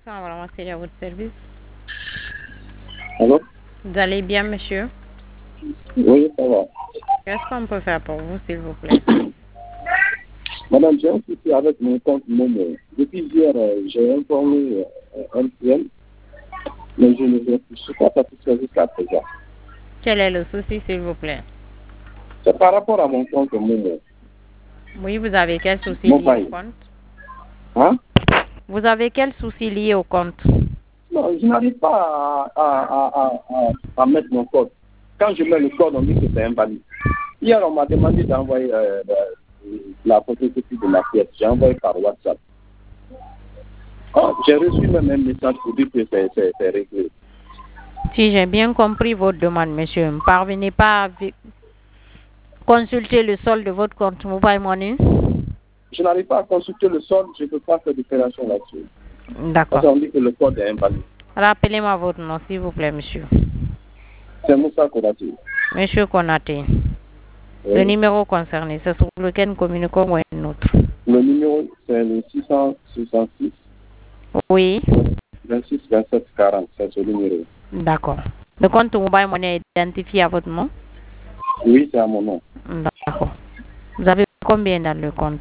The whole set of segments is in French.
On va ramasser à votre service. Allô? Vous allez bien, monsieur? Oui, ça va. Qu'est-ce qu'on peut faire pour vous, s'il vous plaît? Madame, j'ai un souci avec mon compte Momo. Depuis hier, j'ai informé MTN, mais je ne suis pas satisfait jusqu'à présent. Quel est le souci, s'il vous plaît? C'est par rapport à mon compte Momo. Oui, vous avez quel souci lié Mobile. au compte? Hein? Vous avez quel souci lié au compte? Non, je n'arrive pas à mettre mon code. Quand je mets le code, on dit que c'est invalide. Hier, on m'a demandé d'envoyer la photocopie de ma pièce. J'ai envoyé par WhatsApp. J'ai reçu même un message pour dire que c'est réglé. Si j'ai bien compris votre demande, monsieur, ne parvenez pas à consulter le solde de votre compte Mobile Money? Je n'arrive pas à consulter le solde, je ne peux pas faire d'opération là-dessus. D'accord. Parce qu'on dit que le code est invalide. Rappelez-moi votre nom, s'il vous plaît, monsieur. C'est Moussa Konaté. Monsieur Konaté. Oui. Le numéro concerné, c'est sur lequel nous communiquons ou un autre? Le numéro, c'est le 666 Oui. 26 27 40. C'est ce numéro. D'accord. Le compte Mobile Money est identifié à votre nom? Oui, c'est à mon nom. D'accord. Vous avez combien dans le compte?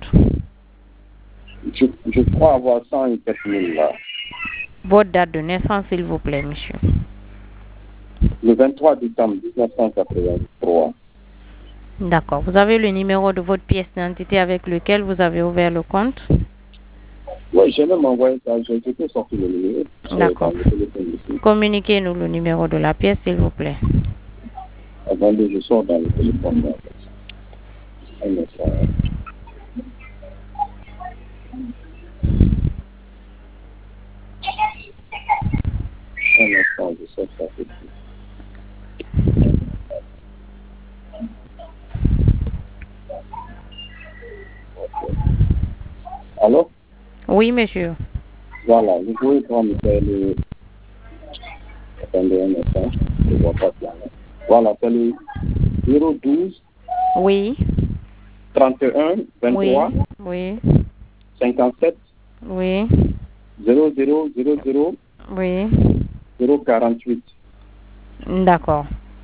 Je crois avoir 100 et quelques mille là. Votre date de naissance, s'il vous plaît, monsieur. Le 23 décembre 1983. D'accord. Vous avez le numéro de votre pièce d'identité avec lequel vous avez ouvert le compte? Oui, j'ai même envoyé ça. J'ai peut sorti le numéro. D'accord. Communiquez-nous le numéro de la pièce, s'il vous plaît. Attendez, je sors dans le téléphone. Là. Un instant. Un instant, je sors ça tout de suite. Allô? Oui, monsieur. Voilà, vous pouvez prendre le... Attendez un instant, je ne vois pas bien. Voilà, c'est le 012 Oui. 31 23 Oui. 57 Oui. 0000 Oui. 048. D'accord.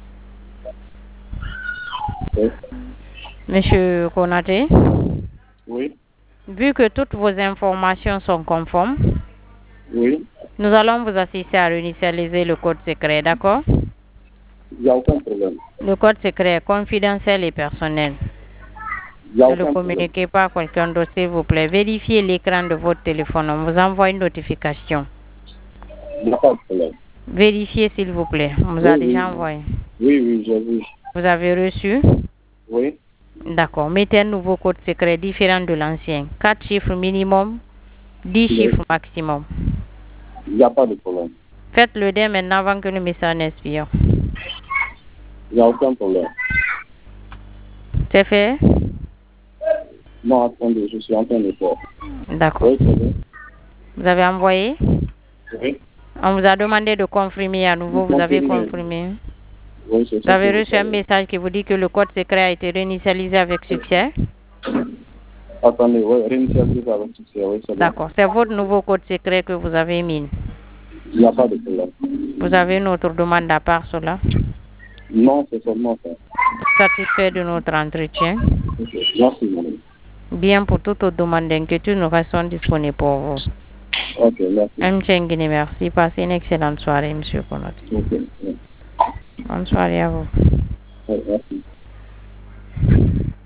Oui. Monsieur Konaté, Oui. vu que toutes vos informations sont conformes, Oui. nous allons vous assister à réinitialiser le code secret, d'accord? Il n'y a aucun problème. Le code secret est confidentiel et personnel. Il n'y a Ne le aucun problème. communiquez pas à quelqu'un d'autre, s'il vous plaît. Vérifiez l'écran de votre téléphone. On vous envoie une notification. Il n'y a pas de problème. Vérifiez, s'il vous plaît. On vous a déjà envoyé. Oui, j'ai vu. Vous avez reçu? Oui. D'accord. Mettez un nouveau code secret différent de l'ancien. 4 chiffres minimum, 10 chiffres maximum. Il n'y a pas de problème. Faites-le dès maintenant avant que le message n'expire. Il n'y a aucun problème. C'est fait? Non, attendez, je suis en train de faire. D'accord. Oui, c'est bon. Vous avez envoyé? Oui. On vous a demandé de confirmer à nouveau. Vous avez confirmé? Oui, c'est ça. Vous avez reçu un message qui vous dit que le code secret a été réinitialisé avec succès? Attendez, oui, réinitialiser avec succès, oui, c'est bon. D'accord. C'est votre nouveau code secret que vous avez mis. Il n'y a pas de problème. Vous avez une autre demande à part cela? Non, c'est seulement ça. Satisfait de notre entretien? Merci, madame. Bien, pour toute autre demande d'inquiétude, nous restons disponibles pour vous. Ok, merci. Merci. Passez une excellente soirée, monsieur Konaté. Ok, Bonne soirée à vous. merci.